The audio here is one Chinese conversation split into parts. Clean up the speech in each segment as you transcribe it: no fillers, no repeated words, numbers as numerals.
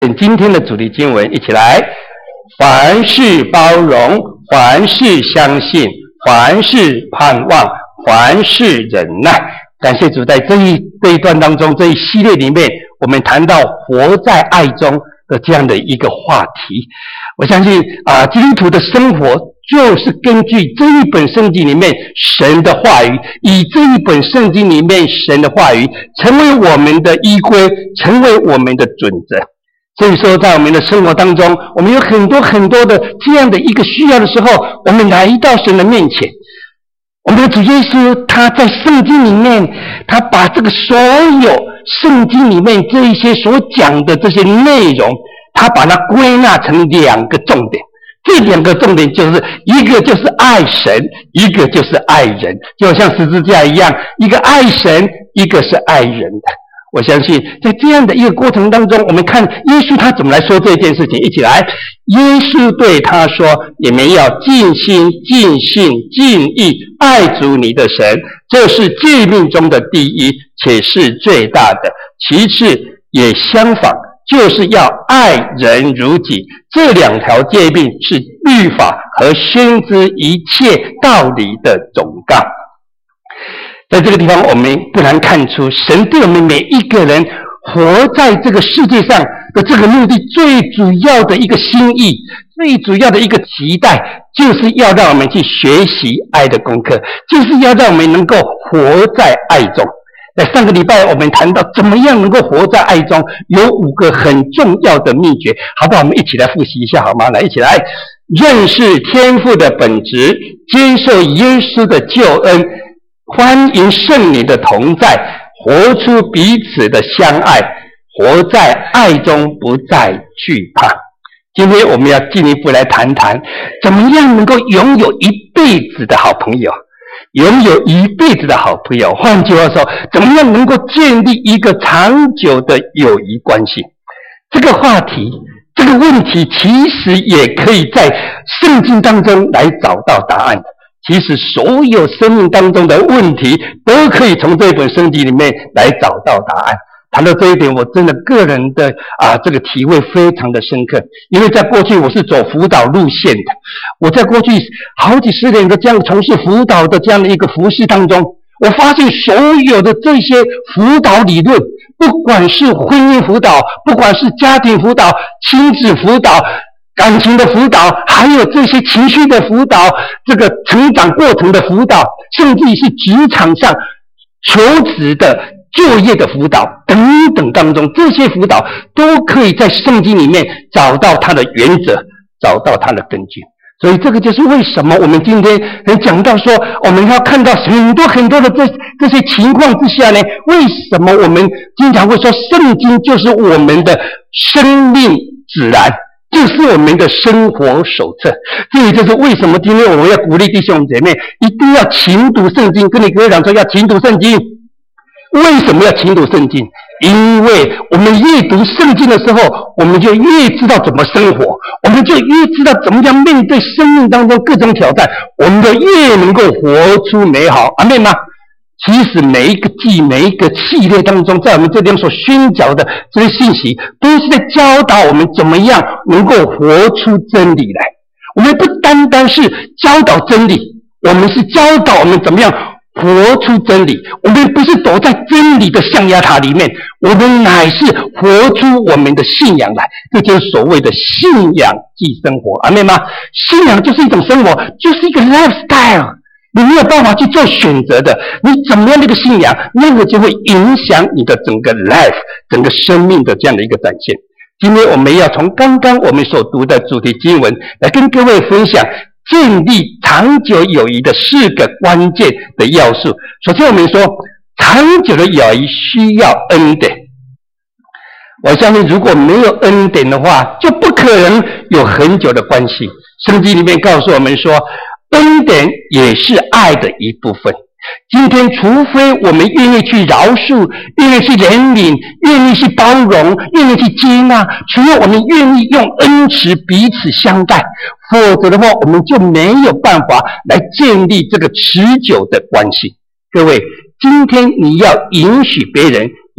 今天的主题经文一起来，凡事包容，凡事相信，凡事盼望，凡事忍耐。感谢主，在这一段当中，这一系列里面，我们谈到活在爱中的这样的一个话题。我相信基督徒的生活就是根据这一本圣经里面神的话语，以这一本圣经里面神的话语成为我们的依归，成为我们的准则。所以说，在我们的生活当中，我们有很多很多的这样的一个需要的时候，我们来到神的面前。我们的主耶稣他在圣经里面，他把这个所有圣经里面这一些所讲的这些内容，他把它归纳成两个重点。这两个重点就是一个就是爱神，一个就是爱人，就像十字架一样，一个爱神，一个是爱人的。我相信在这样的一个过程当中，我们看耶稣他怎么来说这件事情。一起来，耶稣对他说，你们要尽心尽性尽意爱主你的神，这是诫命中的第一，且是最大的。其次也相仿，就是要爱人如己。这两条诫命是律法和先知一切道理的总纲。在这个地方，我们不难看出，神对我们每一个人活在这个世界上的这个目的，最主要的一个心意，最主要的一个期待，就是要让我们去学习爱的功课，就是要让我们能够活在爱中。在上个礼拜我们谈到怎么样能够活在爱中，有5个很重要的秘诀，好不好？我们一起来复习一下好吗？来，一起来认识天父的本质，接受耶稣的救恩，欢迎圣灵的同在，活出彼此的相爱，活在爱中，不再惧怕。今天我们要进一步来谈谈，怎么样能够拥有一辈子的好朋友，拥有一辈子的好朋友。换句话说，怎么样能够建立一个长久的友谊关系？这个话题，这个问题其实也可以在圣经当中来找到答案的。其实所有生命当中的问题都可以从这本圣经里面来找到答案。谈到这一点，我真的个人的这个体会非常的深刻，因为在过去我是走辅导路线的，我在过去好几十年的这样从事辅导的这样的一个服事当中，我发现所有的这些辅导理论，不管是婚姻辅导，不管是家庭辅导、亲子辅导、感情的辅导，还有这些情绪的辅导，这个成长过程的辅导，甚至是职场上求职的就业的辅导等等当中，这些辅导都可以在圣经里面找到它的原则，找到它的根据。所以这个就是为什么我们今天能讲到说，我们要看到很多很多的这些情况之下呢，为什么我们经常会说圣经就是我们的生命指南，就是我们的生活手册。这也就是为什么今天我们要鼓励弟兄姐妹一定要勤读圣经，跟你各位讲说要勤读圣经。为什么要勤读圣经？因为我们越读圣经的时候，我们就越知道怎么生活，我们就越知道怎么样面对生命当中各种挑战，我们就越能够活出美好。阿们吗？其实每一个季、每一个系列当中，在我们这边所宣讲的这些信息，都是在教导我们怎么样能够活出真理来。我们不单单是教导真理，我们是教导我们怎么样活出真理。我们不是躲在真理的象牙塔里面，我们乃是活出我们的信仰来。这就是所谓的信仰即生活。阿们吗？信仰就是一种生活，就是一个 lifestyle。你没有办法去做选择的，你怎么样的一个信仰，那个就会影响你的整个 life， 整个生命的这样的一个展现。今天我们要从刚刚我们所读的主题经文来跟各位分享建立长久友谊的4个关键的要素。首先我们说，长久的友谊需要恩典。我相信如果没有恩典的话，就不可能有很久的关系。圣经里面告诉我们说，恩典也是爱的一部分。今天除非我们愿意去饶恕，愿意去怜悯，愿意去包容，愿意去接纳，除了我们愿意用恩慈彼此相待，否则的话我们就没有办法来建立这个持久的关系。各位，今天你要允许别人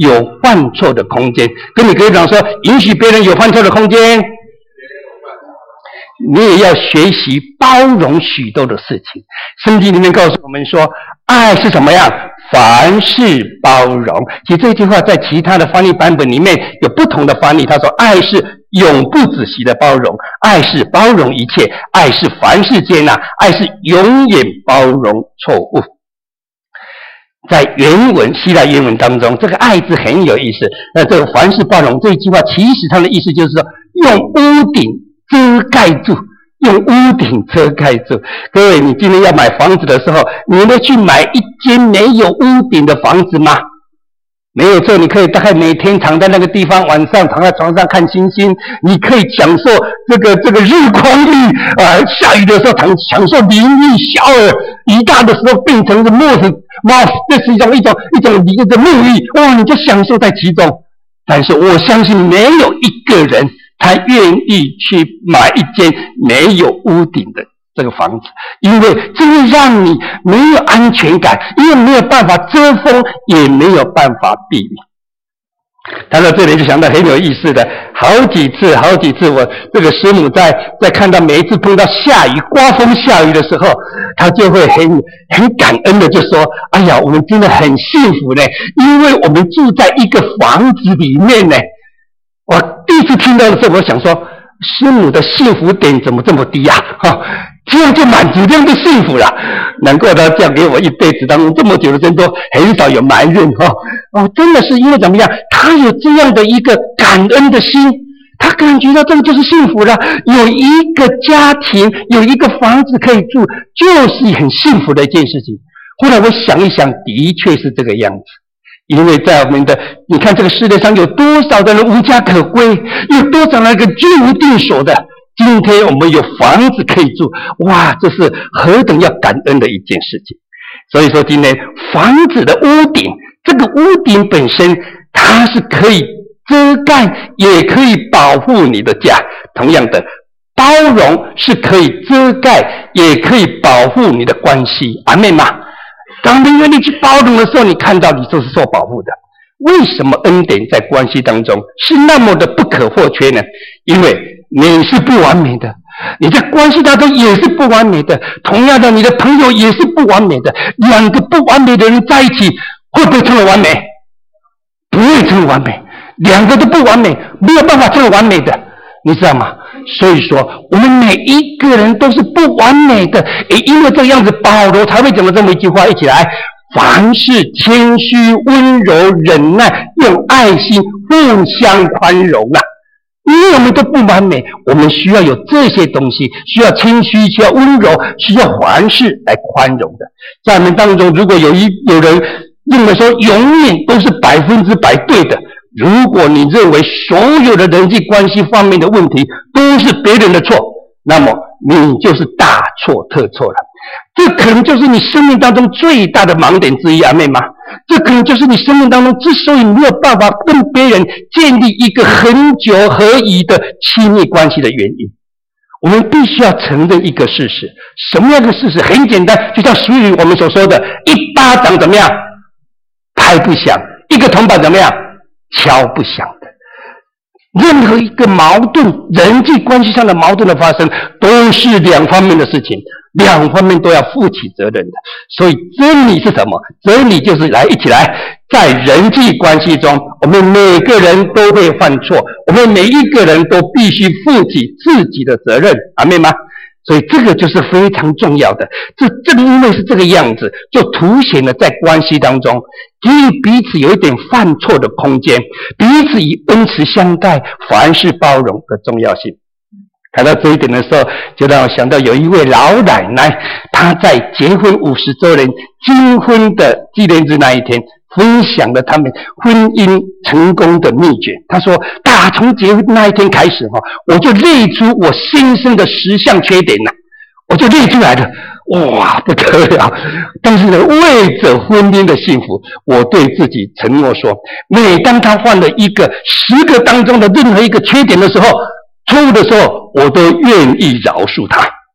有犯错的空间。跟你隔壁讲说，允许别人有犯错的空间。你也要学习包容许多的事情。圣经里面告诉我们说，爱是什么样？凡事包容。其实这句话在其他的翻译版本里面有不同的翻译，他说爱是永不止息的包容，爱是包容一切，爱是凡事接纳，爱是永远包容错误。在原文希腊原文当中，这个爱字很有意思。那这个凡事包容这一句话，其实它的意思就是说，用屋顶遮盖住，用屋顶遮盖住。各位，你今天要买房子的时候，你会去买一间没有屋顶的房子吗？没有错，你可以大概每天躺在那个地方，晚上躺在床上看星星，你可以享受这个日光浴下雨的时候享受淋浴小耳，雨大的时候变成墨子，哇，这是一种沐浴，哇，你就享受在其中。但是我相信没有一个人他愿意去买一间没有屋顶的这个房子，因为这会让你没有安全感，因为没有办法遮风，也没有办法避雨。谈到这里就想到很有意思的，好几次我这个师母在看到每一次碰到下雨刮风下雨的时候，她就会很感恩的就说，哎呀，我们真的很幸福呢，因为我们住在一个房子里面呢。我第一次听到的时候，我想说，师母的幸福点怎么这么低啊？这样就满足，这样就幸福了。难怪他这样给我一辈子当中这么久的人都很少有埋怨真的是因为怎么样？他有这样的一个感恩的心，他感觉到这个就是幸福了。有一个家庭，有一个房子可以住，就是很幸福的一件事情。后来我想一想，的确是这个样子。因为在我们的，你看这个世界上有多少的人无家可归，有多少那个居无定所的。今天我们有房子可以住，哇，这是何等要感恩的一件事情。所以说今天房子的屋顶，这个屋顶本身它是可以遮盖，也可以保护你的家。同样的，包容是可以遮盖，也可以保护你的关系。阿们吗？当你愿意去包容的时候，你看到你就是受保护的。为什么恩典在关系当中是那么的不可或缺呢？因为你是不完美的，你在关系当中也是不完美的，同样的，你的朋友也是不完美的。两个不完美的人在一起，会不会成为完美？不会成为完美。两个都不完美，没有办法成为完美的，你知道吗？所以说我们每一个人都是不完美的，也因为这样子，保罗才会讲了这么一句话，一起来：凡事谦虚、温柔、忍耐，用爱心互相宽容啊。因为我们都不完美，我们需要有这些东西，需要谦虚，需要温柔，需要凡事来宽容的。在我们当中，如果有人认为说永远都是100%对的，如果你认为所有的人际关系方面的问题都是别人的错，那么你就是大错特错了。这可能就是你生命当中最大的盲点之一，阿妹吗？这可能就是你生命当中之所以没有办法跟别人建立一个很久合宜的亲密关系的原因。我们必须要承认一个事实，什么样的事实？很简单，就像俗语我们所说的，一巴掌怎么样？拍不响，一个铜板怎么样？敲不响的。任何一个矛盾，人际关系上的矛盾的发生，都是两方面的事情，两方面都要负起责任的。所以真理是什么？真理就是一起来，在人际关系中，我们每个人都会犯错，我们每一个人都必须负起自己的责任，阿们吗？所以这个就是非常重要的。正因为是这个样子，就凸显了在关系当中，给予彼此有一点犯错的空间，彼此以恩慈相待，凡事包容的重要性。谈到这一点的时候，就让我想到有一位老奶奶，她在结婚50周年金婚的纪念日那一天，分享了他们婚姻成功的秘诀。他说，打从结婚那一天开始，我就列出我先生的10项缺点了，我就列出来了，哇，不得了！但是呢，为着婚姻的幸福，我对自己承诺说，每当他犯了一个10个当中的任何一个缺点的时候，错误的时候，我都愿意饶恕他。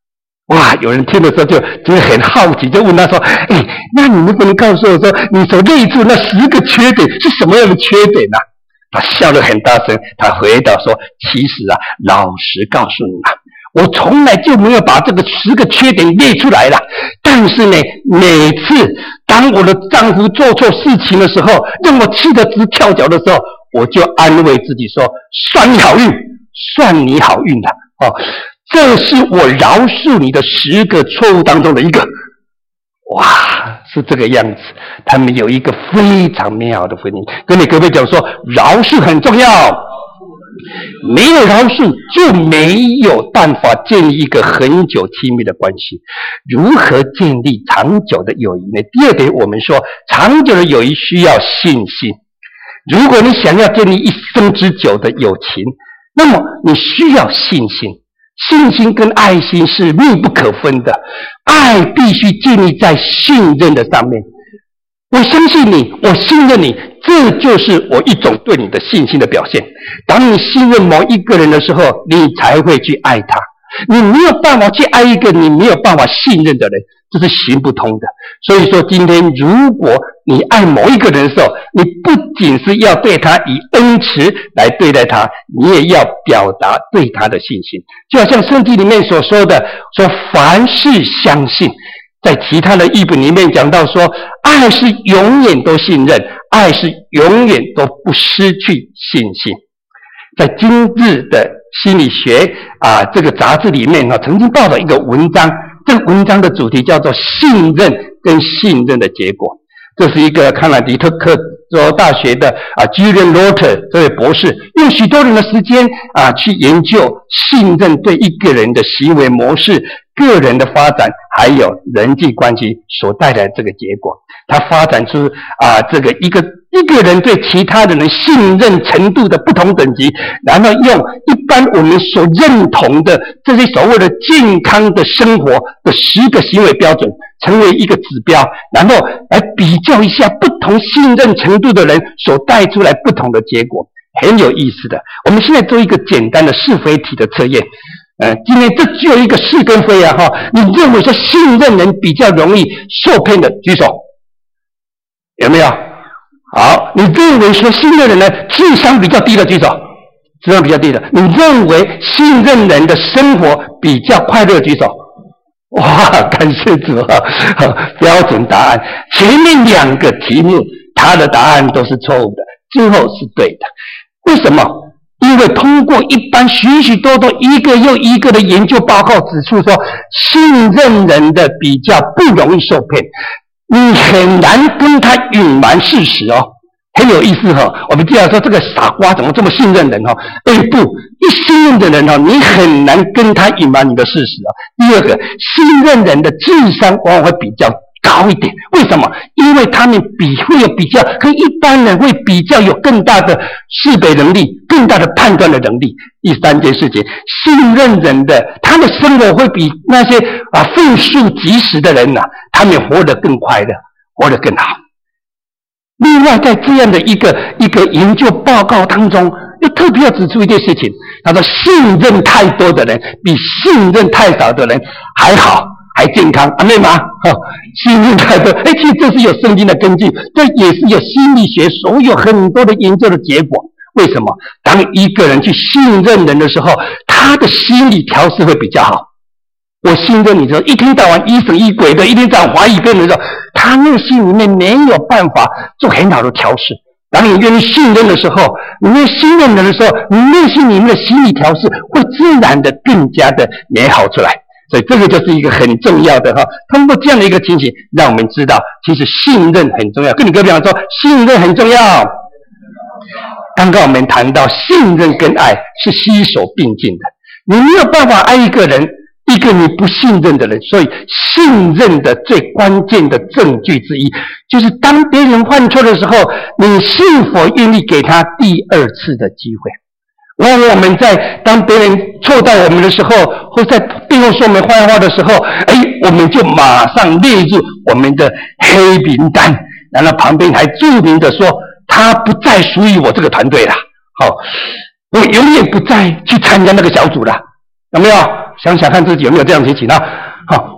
哇，有人听的时候就很好奇，就问他说：“哎，那你能不能告诉我说，你所列出那10个缺点是什么样的缺点呢？”他笑得很大声，他回答说：“其实啊，老实告诉你啊，我从来就没有把这个10个缺点列出来了。但是呢，每次当我的丈夫做错事情的时候，让我气得直跳脚的时候，我就安慰自己说：算你好运，算你好运了。哦，这是我饶恕你的10个错误当中的一个。”哇，是这个样子。他们有一个非常美好的婚姻。跟你各位讲说，饶恕很重要，没有饶恕就没有办法建立一个很久亲密的关系。如何建立长久的友谊呢？第二点，我们说长久的友谊需要信心。如果你想要建立一生之久的友情，那么你需要信心。信心跟爱心是密不可分的，爱必须建立在信任的上面。我相信你，我信任你，这就是我一种对你的信心的表现。当你信任某一个人的时候，你才会去爱他。你没有办法去爱一个你没有办法信任的人，这是行不通的。所以说，今天如果你爱某一个人的时候，你不仅是要对他以恩慈来对待他，你也要表达对他的信心。就好像圣经里面所说的，说凡事相信。在其他的译本里面讲到说，爱是永远都信任，爱是永远都不失去信心。在今日的心理学这个杂志里面曾经报道一个文章，这个文章的主题叫做信任跟信任的结果。这是一个康乃狄克州大学的Julian Lotter 这位博士，用许多人的时间去研究信任对一个人的行为模式、个人的发展，还有人际关系所带来的这个结果。他发展出这个一个人对其他的人信任程度的不同等级，然后用一般我们所认同的这些所谓的健康的生活的10个行为标准成为一个指标，然后来比较一下不同信任程度的人所带出来不同的结果，很有意思的。我们现在做一个简单的是非题的测验。今天这只有一个是跟非你认为说信任人比较容易受骗的举手，有没有？好，你认为说信任人呢智商比较低的举手，智商比较低的。你认为信任人的生活比较快乐举手。哇，感谢主标准答案。前面2个题目他的答案都是错误的，最后是对的。为什么？因为通过一般许许多多一个又一个的研究报告指出说，信任人的比较不容易受骗，你很难跟他隐瞒事实很有意思我们既然说这个傻瓜怎么这么信任人不，一信任的人你很难跟他隐瞒你的事实第二个，信任人的智商往往会比较高一点。为什么？因为他们会有比较跟一般人会比较有更大的识别能力，更大的判断的能力。第3件事情，信任人的他的生活会比那些愤速及时的人他们活得更快乐，活得更好。另外，在这样的一个研究报告当中，又特别要指出一件事情，他说信任太多的人比信任太少的人还好，还健康，阿妹吗？信任太多，其实这是有圣经的根据，这也是有心理学所有很多的研究的结果。为什么？当一个人去信任人的时候，他的心理调试会比较好。我信任你的时候，一天到晚疑神疑鬼的，一天到晚怀疑别人的时候，他内心里面没有办法做很好的调试。当你愿意信任的时候，你愿意信任人的时候，你内心里面的心理调试会自然的更加的美好出来。所以这个就是一个很重要的通过这样的一个情形，让我们知道其实信任很重要。跟你隔壁讲说，信任很重要。刚刚我们谈到信任跟爱是携手并进的，你没有办法爱一个人，一个你不信任的人。所以信任的最关键的证据之一，就是当别人犯错的时候，你是否愿意给他第2次的机会。往往我们在当别人错待我们的时候，或在背后说我们坏话的时候，我们就马上列入我们的黑名单，然后旁边还注明的说，他不再属于我这个团队了。我永远不再去参加那个小组了。有没有？想想看自己有没有这样的情形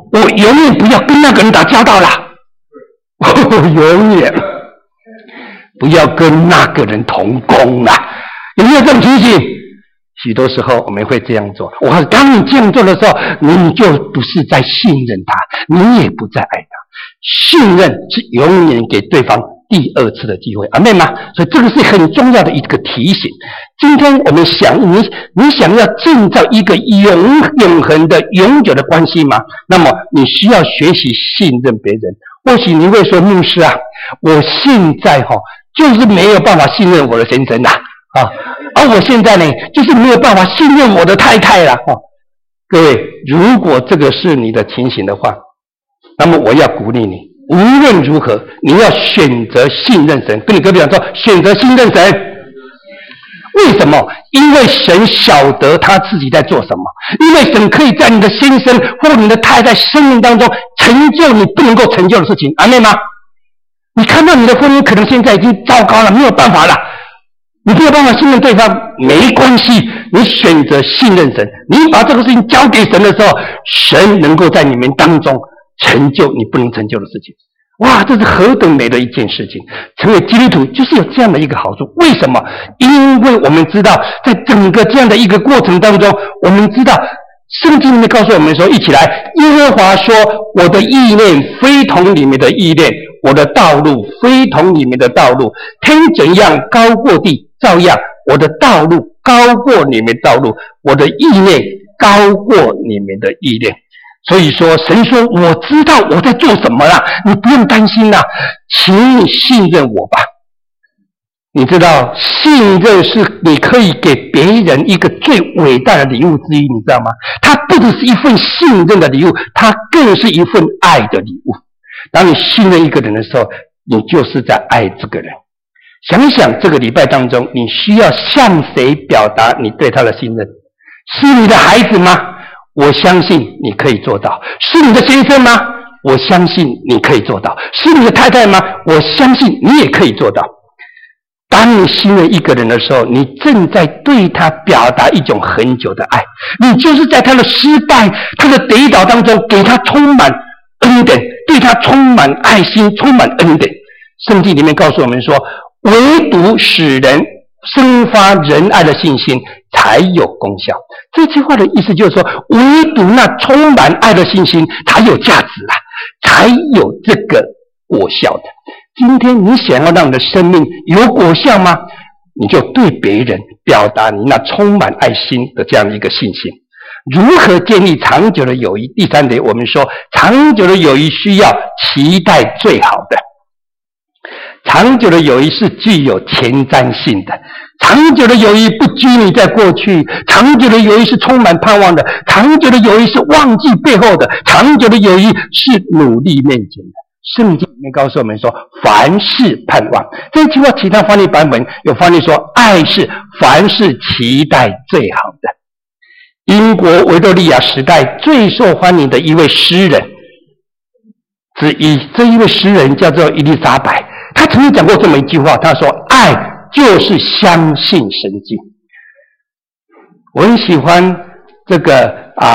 我永远不要跟那个人打交道啦，我永远不要跟那个人同工啦。有没有这种情形？许多时候我们会这样做。当你这样做的时候，你就不是在信任他，你也不再爱他。信任是永远给对方第二次的机会，阿们吗？所以这个是很重要的一个提醒。今天我们你想要建造一个永恒的永久的关系吗？那么你需要学习信任别人。或许你会说，牧师啊，我现在就是没有办法信任我的先生啦，而我现在呢，就是没有办法信任我的太太啦。各位，如果这个是你的情形的话，那么我要鼓励你，无论如何，你要选择信任神。跟你隔壁讲说，选择信任神。为什么？因为神晓得他自己在做什么，因为神可以在你的先生或你的太太生命当中成就你不能够成就的事情，阿们吗？你看到你的婚姻可能现在已经糟糕了，没有办法了，你没有办法信任对方，没关系，你选择信任神，你把这个事情交给神的时候，神能够在你们当中成就你不能成就的事情。哇，这是何等美的一件事情！成为基督徒就是有这样的一个好处。为什么？因为我们知道，在整个这样的一个过程当中，我们知道圣经里面告诉我们说，一起来，耶和华说，我的意念非同你们的意念，我的道路非同你们的道路，天怎样高过地，照样我的道路高过你们道路，我的意念高过你们的意念。所以说，神说，我知道我在做什么啦，你不用担心啦，请你信任我吧。你知道，信任是你可以给别人一个最伟大的礼物之一，你知道吗？它不只是一份信任的礼物，它更是一份爱的礼物。当你信任一个人的时候，你就是在爱这个人。想想这个礼拜当中，你需要向谁表达你对他的信任？是你的孩子吗？我相信你可以做到。是你的先生吗？我相信你可以做到。是你的太太吗？我相信你也可以做到。当你信任一个人的时候，你正在对他表达一种很久的爱，你就是在他的失败、他的跌倒当中，给他充满恩典，对他充满爱心，充满恩典。圣经里面告诉我们说，唯独使人生发仁爱的信心才有功效。这句话的意思就是说，唯独那充满爱的信心才有价值啦，才有这个果效的。今天你想要让你的生命有果效吗？你就对别人表达你那充满爱心的这样的一个信心。如何建立长久的友谊？第三点，我们说长久的友谊需要期待最好的。长久的友谊是具有前瞻性的，长久的友谊不拘泥在过去，长久的友谊是充满盼望的，长久的友谊是忘记背后的，长久的友谊是努力面前的。圣经里面告诉我们说，凡事盼望。这句话其他翻译版本有翻译说，爱是凡事期待最好的。英国维多利亚时代最受欢迎的一位诗人之一，这一位诗人叫做伊丽莎白。他曾经讲过这么一句话，他说，爱就是相信神迹。我很喜欢这个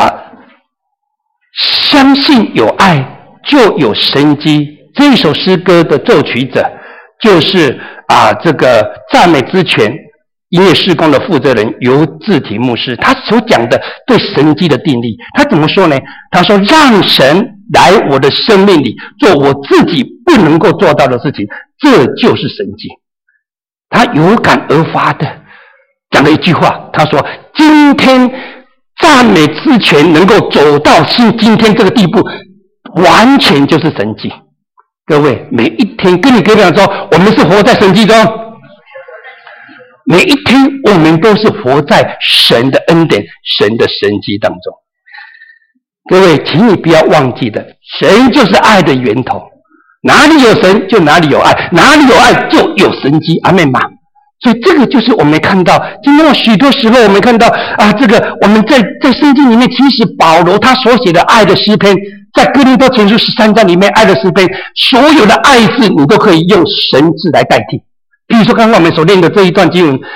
相信有爱就有神迹。这一首诗歌的作曲者就是这个赞美之泉音乐事工的负责人尤志体牧师。他所讲的对神迹的定义，他怎么说呢？他说，让神来我的生命里做我自己不能够做到的事情，这就是神迹。他有感而发的讲了一句话，他说，今天赞美之泉能够走到今天这个地步，完全就是神迹。各位，每一天跟你隔壁讲说，我们是活在神迹中，每一天我们都是活在神的恩典、神的神迹当中。各位，请你不要忘记的，神就是爱的源头，哪里有神就哪里有爱，哪里有爱就有神迹，阿们吗？所以这个就是我们看到，今天许多时候我们看到这个我们在圣经里面，其实保罗他所写的爱的诗篇，在哥林多前书13章里面爱的诗篇，所有的爱字你都可以用神字来代替。比如说刚刚我们所念的这一段经文，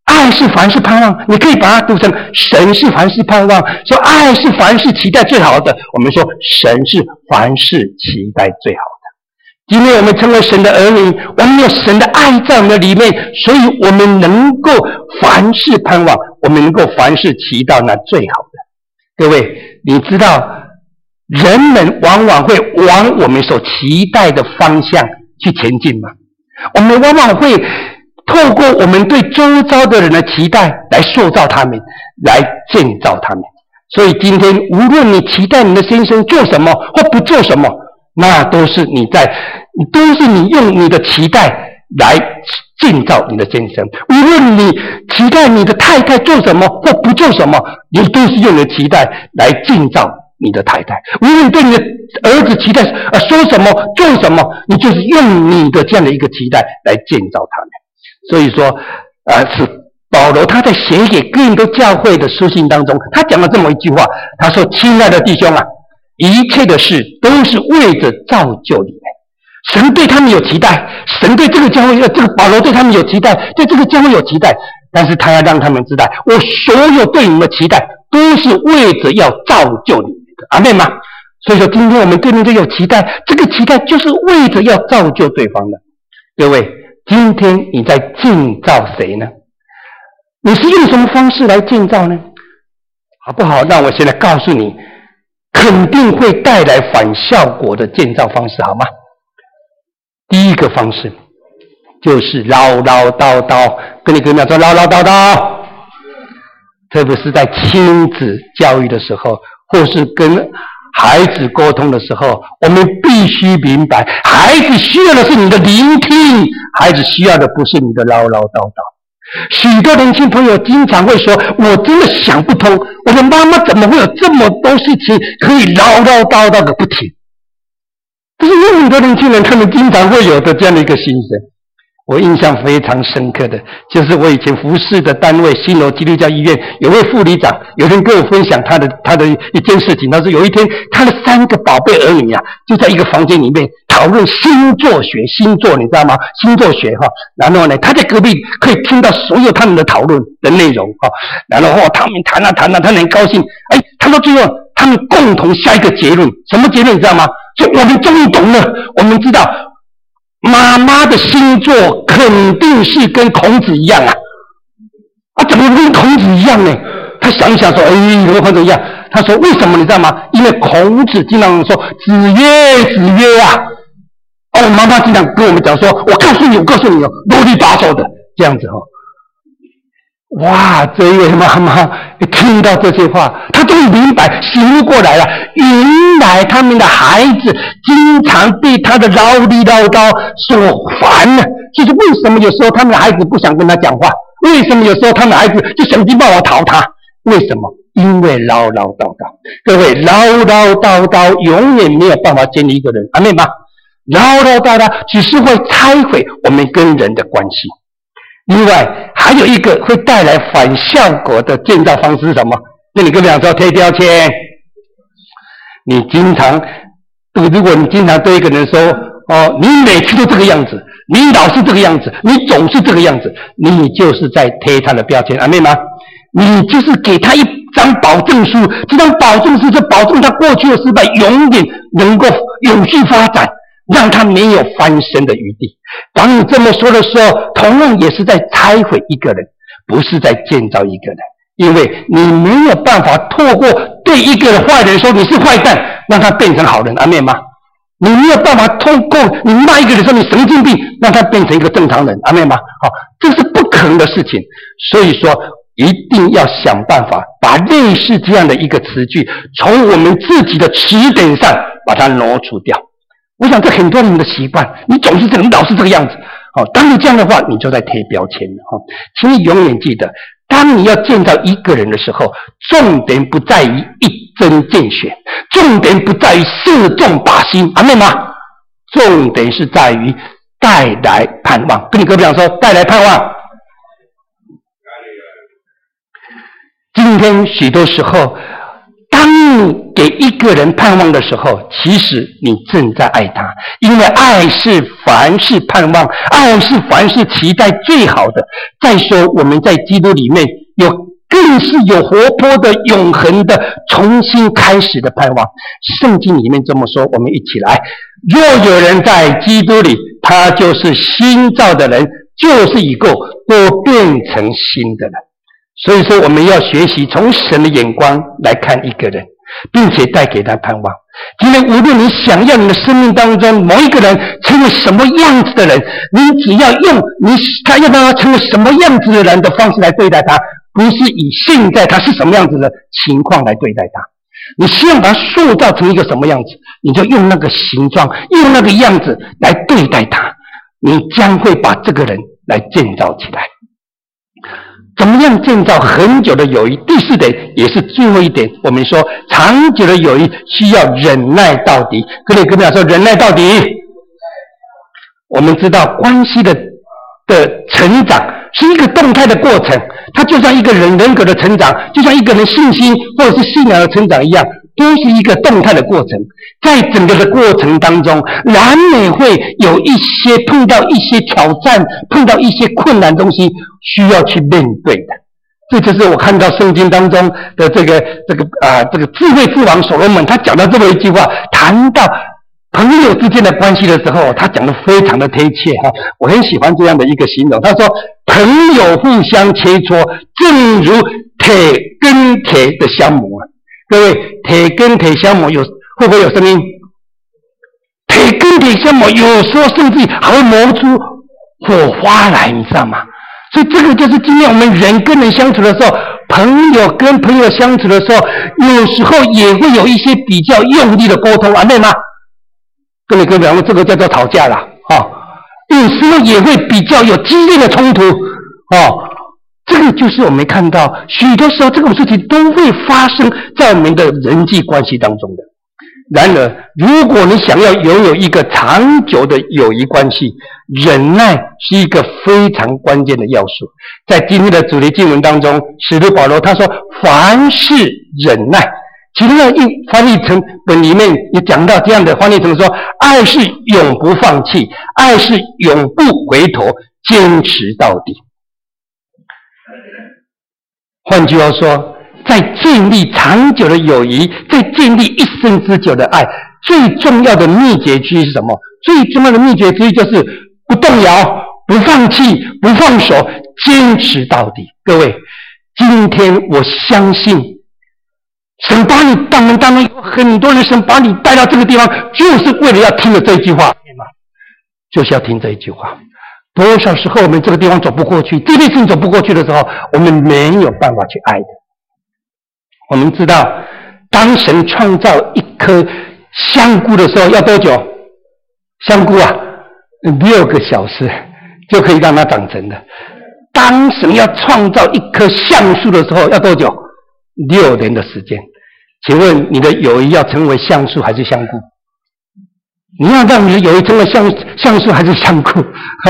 爱是凡事盼望，你可以把它读成神是凡事盼望，说爱是凡事期待最好的。我们说神是凡事期待最好的。今天我们成为神的儿女，我们有神的爱在我们的里面，所以我们能够凡事盼望，我们能够凡事期待那最好的。各位，你知道人们往往会往我们所期待的方向去前进吗？我们往往会透过我们对周遭的人的期待来塑造他们，来建造他们。所以今天无论你期待你的先生做什么或不做什么，那都是你用你的期待来建造你的先生。无论你期待你的太太做什么或不做什么，你都是用你的期待来建造你的太太。无论对你的儿子期待说什么做什么，你就是用你的这样的一个期待来建造他们。所以说是保罗他在写给哥林多教会的书信当中，他讲了这么一句话，他说：亲爱的弟兄啊，一切的事都是为着造就你们。神对他们有期待，神对这个教会这个保罗对他们有期待，对这个教会有期待，但是他要让他们知道，我所有对你们的期待都是为着要造就你们的。阿们吗？所以说今天我们对你们有期待，这个期待就是为着要造就对方的。各位，今天你在建造谁呢？你是用什么方式来建造呢？好不好？让我现在告诉你，肯定会带来反效果的建造方式，好吗？第一个方式就是唠唠叨叨，跟你隔壁说唠唠叨叨，特别是在亲子教育的时候，或是跟孩子沟通的时候，我们必须明白，孩子需要的是你的聆听，孩子需要的不是你的唠唠叨叨。许多年轻朋友经常会说，我真的想不通，我的妈妈怎么会有这么多事情可以唠唠叨叨的不停。这是有很多年轻人他们经常会有的这样的一个心声。我印象非常深刻的就是我以前服侍的单位新楼基督教医院有位副理长，有人跟我分享他的一件事情。他说有一天他的3个宝贝儿女啊，就在一个房间里面讨论星座学，星座你知道吗？星座学哈，然后呢他在隔壁可以听到所有他们的讨论的内容哈，然后他们谈啊，他很高兴。他说最后他们共同下一个结论，什么结论你知道吗？说我们终于懂了，我们知道妈妈的星座肯定是跟孔子一样啊！怎么跟孔子一样呢？他想一想说，怎么孔子一样？他说为什么你知道吗？因为孔子经常说子曰啊！妈妈经常跟我们讲说，我告诉你哦，啰里吧嗦的这样子哦。哇，这一位妈妈听到这些话，她终于明白，醒悟过来了。原来他们的孩子经常被他的唠里唠叨所烦了。就是为什么有时候他们的孩子不想跟他讲话？为什么有时候他们的孩子就想尽办法讨他？为什么？因为唠唠叨叨。各位，唠唠叨叨永远没有办法建立一个人，阿们吗？唠唠叨叨只是会拆毁我们跟人的关系。另外还有一个会带来反效果的建造方式是什么？那你跟我讲说贴标签。如果你经常对一个人说你每次都这个样子，你老是这个样子，你总是这个样子，你就是在贴他的标签，阿们吗？你就是给他一张保证书，这张保证书就保证他过去的失败永远能够永续发展，让他没有翻身的余地。当你这么说的时候，同样也是在拆毁一个人，不是在建造一个人。因为你没有办法透过对一个坏人说你是坏蛋，让他变成好人，阿们吗？你没有办法透过你骂一个人说你神经病，让他变成一个正常人，阿们吗？这是不可能的事情。所以说一定要想办法把类似这样的一个词句从我们自己的词典上把它挪除掉。我想这很多人的习惯，你总是这个，你老是这个样子。当你这样的话，你就在贴标签了。请你永远记得，当你要建造一个人的时候，重点不在于一针见血，重点不在于射中靶心，阿们吗？重点是在于带来盼望。跟你隔壁讲说，带来盼望。今天许多时候， 当你给一个人盼望的时候，其实你正在爱他，因为爱是凡事盼望，爱是凡事期待最好的。再说我们在基督里面更是有活泼的、永恒的、重新开始的盼望。圣经里面这么说，我们一起来：若有人在基督里，他就是新造的人，旧事已过，都变成新的人。所以说，我们要学习从神的眼光来看一个人，并且带给他盼望。今天无论你想要你的生命当中某一个人成为什么样子的人，你只要用他要让他成为什么样子的人的方式来对待他，不是以现在他是什么样子的情况来对待他。你希望把他塑造成一个什么样子，你就用那个形状，用那个样子来对待他，你将会把这个人来建造起来。怎么样建造很久的友谊？第4点也是最后一点，我们说长久的友谊需要忍耐到底。各位跟我说忍耐到底。我们知道关系的成长是一个动态的过程，它就像一个人人格的成长，就像一个人信心或者是信仰的成长一样，都是一个动态的过程。在整个的过程当中，难免会有碰到一些挑战，碰到一些困难的东西需要去面对的。这就是我看到圣经当中的这个智慧之王所罗门，他讲到这么一句话，谈到朋友之间的关系的时候，他讲得非常的贴切哈，我很喜欢这样的一个形容。他说，朋友互相切磋，正如铁跟铁的相磨。各位，铁跟铁相磨会不会有声音？铁跟铁相磨，有时候甚至还会磨出火花来，你知道吗？所以这个就是今天我们人跟人相处的时候，朋友跟朋友相处的时候，有时候也会有一些比较用力的沟通，对吗？各位哥们，这个叫做吵架啦，有时候也会比较有激烈的冲突，这个就是我们看到许多时候这种事情都会发生在我们的人际关系当中的。然而，如果你想要拥有一个长久的友谊关系，忍耐是一个非常关键的要素。在今天的主题经文当中，使徒保罗他说：“凡事忍耐。”其中的翻译成本里面也讲到这样的翻译成说：“爱是永不放弃，爱是永不回头，坚持到底。”换句话说，在建立长久的友谊，在建立一生之久的爱，最重要的秘诀之一是什么？最重要的秘诀之一就是不动摇、不放弃、不放手，坚持到底。各位，今天我相信神把你当中有很多人，神把你带到这个地方，就是为了要听的这一句话，就是要听这一句话。多少时候我们这个地方走不过去，这件事情走不过去的时候，我们没有办法去爱的。我们知道，当神创造一棵香菇的时候要多久？香菇6个小时就可以让它长成的。当神要创造一棵橡树的时候要多久？6年的时间。请问你的友谊要成为橡树还是香菇？你要让你的友谊成为橡树还是香菇？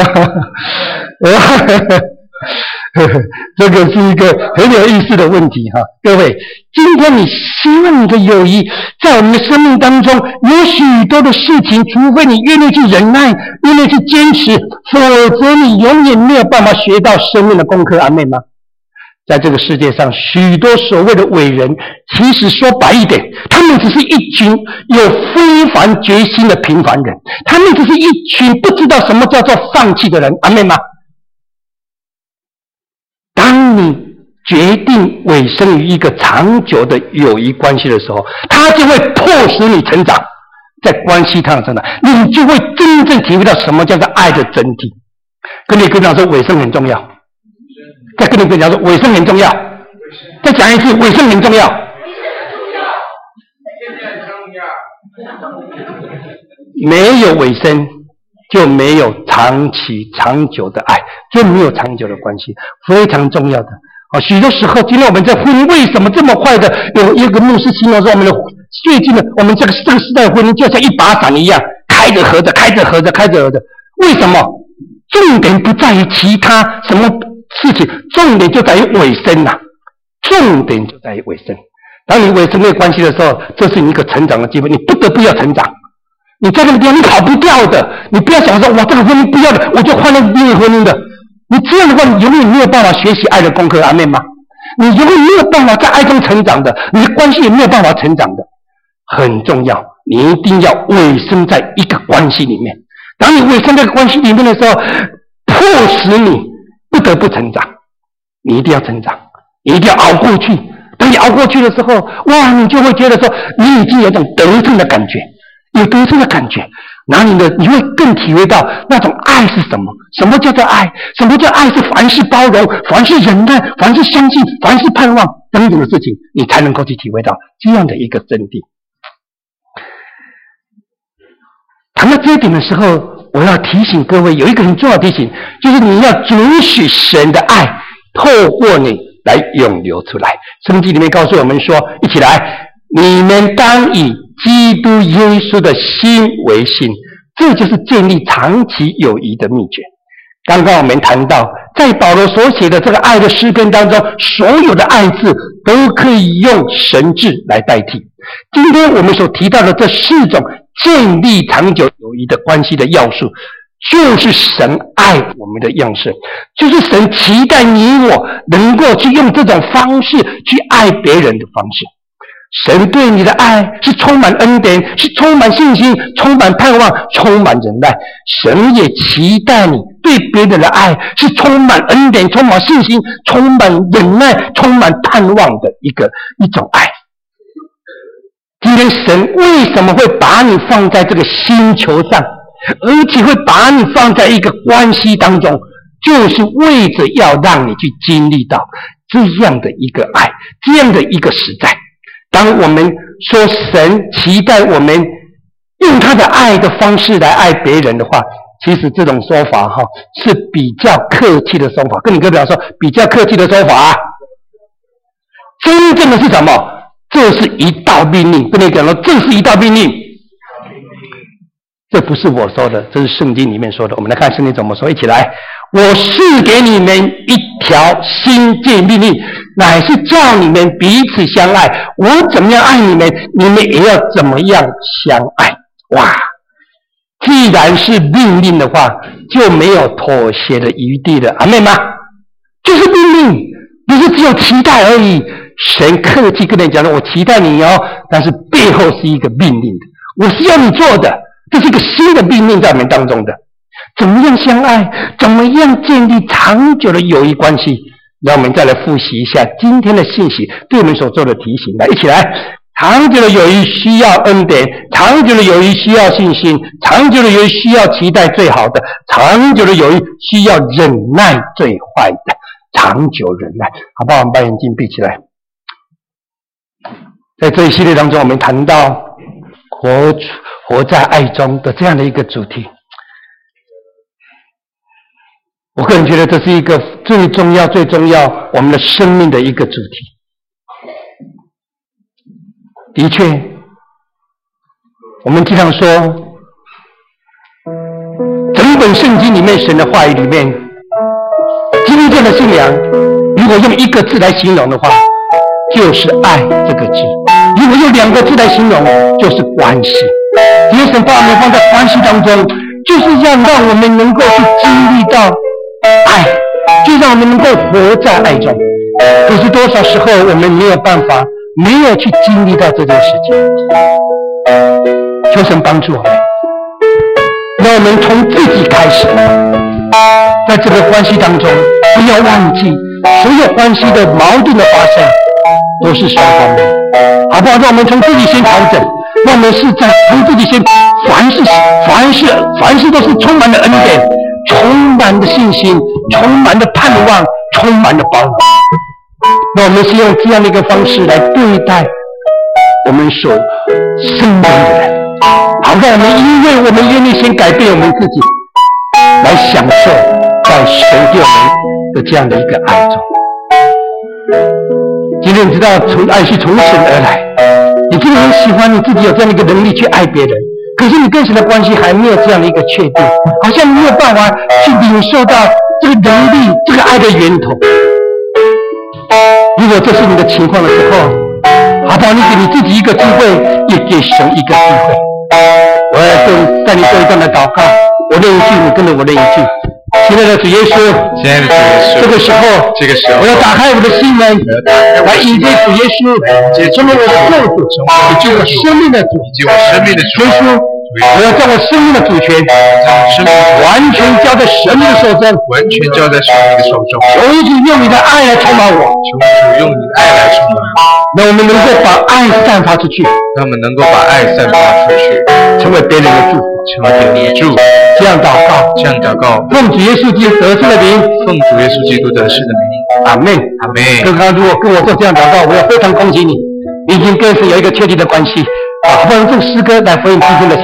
这个是一个很有意思的问题哈，各位，今天你希望你的友谊在我们的生命当中有许多的事情，除非你愿意去忍耐，愿意去坚持，否则你永远没有办法学到生命的功课。阿们吗？在这个世界上，许多所谓的伟人，其实说白一点，他们只是一群有非凡决心的平凡人，他们只是一群不知道什么叫做放弃的人。阿们吗？当你决定委身于一个长久的友谊关系的时候，它就会迫使你成长，在关系上成长，你就会真正体会到什么叫做爱的真谛。跟你讲说，委身很重要。再跟你讲说，委身很重要。再讲一次，委身很重要。没有委身，就没有长久的爱，就没有长久的关系，非常重要的。许多时候，今天我们在婚姻为什么这么快的？有一个牧师形容说，我们的最近的我们这个上世代婚姻就像一把伞一样，开着合着，开着合着，开着合着。为什么？重点不在于其他什么事情，重点就在于尾声呐。重点就在于尾声。 当你维持那个关系的时候，这是你一个成长的机会，你不得不要成长。你在那个地方你跑不掉的，你不要想说哇这个婚姻不要了，我就换了另一个婚姻的。你这样的话，你永远没有办法学习爱的功课，阿们吗？你永远没有办法在爱中成长的，你的关系也没有办法成长的。很重要，你一定要委身在一个关系里面。当你委身在关系里面的时候，迫使你不得不成长。你一定要成长，你一定要熬过去。当你熬过去的时候，哇，你就会觉得说，你已经有一种得胜的感觉，有得胜的感觉。然后你会更体会到那种爱是什么？什么叫做爱？什么叫爱？是凡事包容，凡事忍耐，凡事相信，凡事盼望等等的事情，你才能够去体会到这样的一个真谛。谈到这一点的时候，我要提醒各位，有一个很重要的提醒，就是你要准许神的爱透过你来涌流出来。圣经里面告诉我们说，一起来，你们当以基督耶稣的心为心，这就是建立长期友谊的秘诀。刚刚我们谈到，在保罗所写的这个爱的诗篇当中，所有的爱字都可以用神字来代替。今天我们所提到的这4种建立长久友谊的关系的要素，就是神爱我们的样式，就是神期待你我能够去用这种方式去爱别人的方式。神对你的爱是充满恩典，是充满信心，充满盼望，充满忍耐。神也期待你对别人的爱是充满恩典，充满信心，充满忍耐，充满盼望的一种爱。今天神为什么会把你放在这个星球上，而且会把你放在一个关系当中，就是为着要让你去经历到这样的一个爱，这样的一个实在。当我们说神期待我们用他的爱的方式来爱别人的话，其实这种说法是比较客气的说法，跟你隔壁说比较客气的说法真正的是什么？这是一道命令，跟你讲说这是一道命令，这不是我说的，这是圣经里面说的。我们来看圣经怎么说，一起来，我赐给你们一条新诫命令，乃是叫你们彼此相爱。我怎么样爱你们，你们也要怎么样相爱。哇，既然是命令的话，就没有妥协的余地了，阿们吗？就是命令，不是只有期待而已。神客气跟你讲说，我期待你但是背后是一个命令的，我是要你做的，这是一个新的命令在我们当中的。怎么样相爱，怎么样建立长久的友谊关系，让我们再来复习一下今天的信息对我们所做的提醒。来，一起来，长久的友谊需要恩典，长久的友谊需要信心，长久的友谊需要期待最好的，长久的友谊需要忍耐最坏的，长久忍耐，好不好？我们把眼睛闭起来。在这一系列当中，我们谈到活在爱中的这样的一个主题。我个人觉得这是一个最重要我们的生命的一个主题。的确，我们经常说，整本圣经里面神的话语里面，真正的信仰如果用一个字来形容的话，就是爱这个字；如果用2个字来形容，就是关系。因为神把我们放在关系当中，就是要让我们能够去经历到爱，就让我们能够活在爱中。可是多少时候我们没有办法，没有去经历到这件事情。求神帮助我们，让我们从自己开始，在这个关系当中，不要忘记所有关系的矛盾的发生都是双方的，好不好？让我们从自己先调整，让我们是在从自己先，凡事都是充满了恩典，充满的信心，充满的盼望，充满的包容。那我们是用这样的一个方式来对待我们所身边的人，好让我们因为我们愿意先改变我们自己，来享受在神给我们的这样的一个爱中。今天你知道爱是从神而来，你真的很喜欢你自己有这样的一个能力去爱别人，可是你跟神的关系还没有这样的一个确定，好像没有办法去领受到这个能力，这个爱的源头。如果这是你的情况的时候， 阿爸，你给你自己一个机会，也给神一个机会。我要带你做一段的祷告，我念一句，你跟着我念一句。亲爱的主耶稣， 亲爱的主耶稣， 这个时候，我要打开我的心门，来迎接主耶稣，成为我的救主，以及我生命的主，耶稣。我要将我生命的主权，完全交在神的手中，求主用你的爱来充满我，让我们能够把爱散发出去，成为别人的祝福，这样祷告，奉主耶稣基督得胜的名，阿们。刚刚如果跟我做这样祷告，我要非常恭喜你，你已经跟神有一个确定的关系。好，不然用诗歌来回应今天的。